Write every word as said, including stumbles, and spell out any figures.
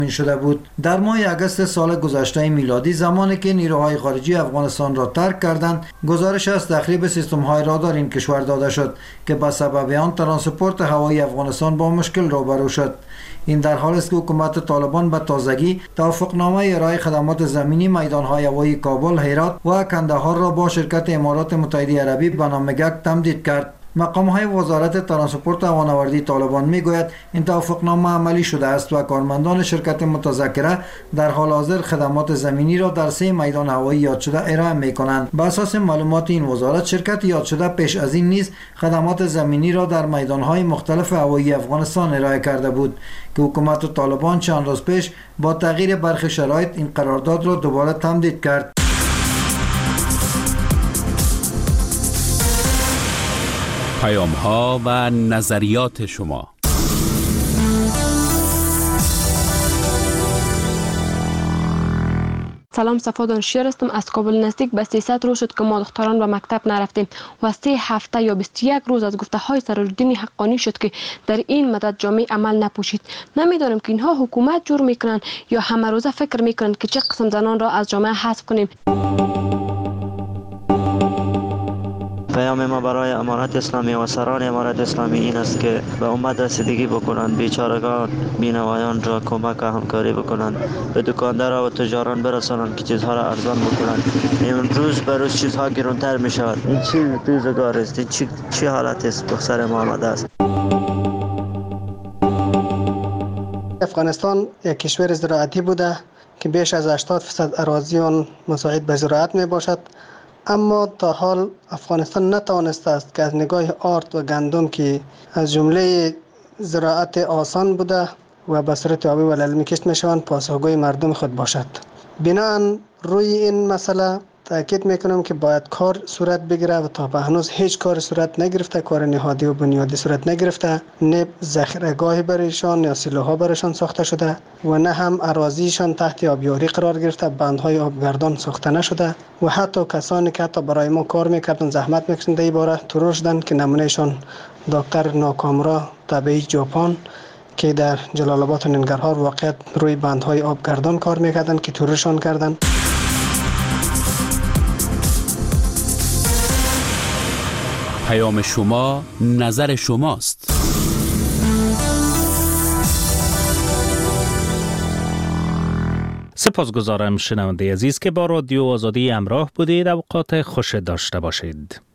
شده بود. در ماه آگوست سال گذشته میلادی زمانی که نیروهای خارجی افغانستان را ترک کردند، گزارش از تخریب سیستم‌های رادار این کشور داده شد که به سبب آن ترانسپورت هوایی افغانستان با مشکل روبرو شد. این در حالی است که حکومت طالبان به تازگی توافقنامه ارائه خدمات زمینی میدان‌های هوایی کابل، هرات و کندهار را با شرکت امارات متحده عربی به نام گک تمدید کرد. مقام‌های وزارت ترانسپورت و هوانوردی طالبان میگوید این توافقنامه عملی شده است و کارمندان شرکت متذکره در حال حاضر خدمات زمینی را در سه میدان هوایی یاد شده ارائه می‌کنند. بر اساس معلومات این وزارت، شرکت یاد شده پیش از این نیز خدمات زمینی را در میدان‌های مختلف هوایی افغانستان ارائه کرده بود که حکومت طالبان چند روز پیش با تغییر برخی شرایط این قرارداد را دوباره تمدید کرد. پیام ها و نظریات شما. سلام، صفا دانشیار هستم. از کابل نزدیک به سیصد روز شد که ما دختران به مکتب نرفتیم و سه هفته یا بیست و یک روز از گفته های سراج‌الدین حقانی شد که در این مدت جامعه عمل نپوشید. نمیدانم که اینها حکومت جور میکنن یا همه روزه فکر میکنن که چه قسم زنان را از جامعه حذف کنیم. پیام ما برای امارت اسلامی و سران امارت اسلامی این است که به امت رسیدگی بکنند، بیچارگان بینوایان را کمک و همکاری بکنند، به دکاندارا و تجاران برسانند که چیزها را ارزان بکنند. امروز به روز چیزها گرانتر می شود. این چی روزگار است؟ این چی چی حالت است به سر ما آمده است؟ افغانستان یک کشور زراعتی بوده که بیش از هشتاد درصد اراضی آن مساعد به زراعت می باشد، اما تا حال افغانستان نتوانسته است که از نگاه آرد و گندم که از جمله زراعت آسان بوده و به صورت آبی و للمی کشت می شوند پاسخگوی مردم خود باشد. بناهن روی این مسئله تاکید میکنم که باید کار صورت بگیره و تا به هنوز هیچ کار صورت نگرفته، کار نهادی و بنیادی صورت نگرفته، نه ذخیره‌گاهی برایشان یا سیلوها برایشان ساخته شده و نه هم اراضیشان تحت آبیاری قرار گرفته، بندهای آبگردان ساخته نشده و حتی کسانی که حتی برای ما کار میکردن زحمت میکشیدن در این باره ترور شدن که نمونهشان دکتر ناکامرا طبیعی ژاپن که در جلال آباد و ننگرهار واقعیت روی بندهای آبگردان کار میکردن که ترورشان کردن. پیام شما، نظر شماست. سپاسگزارم شنونده عزیز که با رادیو آزادی همراه بودید. اوقات خوش داشته باشید.